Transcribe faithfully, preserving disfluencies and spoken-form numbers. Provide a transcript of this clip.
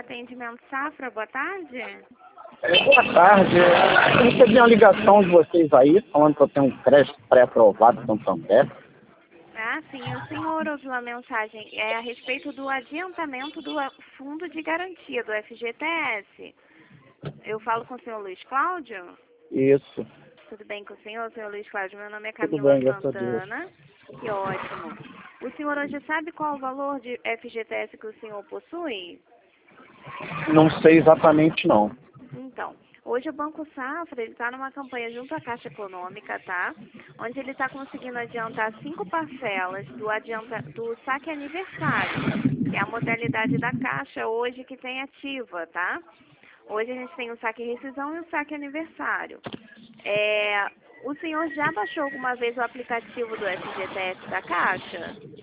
Atendimento Safra, boa tarde. É, boa tarde. Eu recebi uma ligação de vocês aí, falando que eu tenho um crédito pré-aprovado no Santander. Ah, sim, o senhor ouviu a mensagem. É a respeito do adiantamento do Fundo de Garantia, do F G T S. Eu falo com o senhor Luiz Cláudio? Isso. Tudo bem com o senhor, senhor Luiz Cláudio? Meu nome é Tudo Camila bem, graças a Deus. Santana. Que ótimo. O senhor hoje sabe qual o valor de F G T S que o senhor possui? Não sei exatamente, não. Então, hoje o Banco Safra está numa campanha junto à Caixa Econômica, tá? Onde ele está conseguindo adiantar cinco parcelas do, adianta, do saque aniversário, que é a modalidade da Caixa hoje que tem ativa, tá? Hoje a gente tem o saque rescisão e o saque aniversário. É, o senhor já baixou alguma vez o aplicativo do F G T S da Caixa?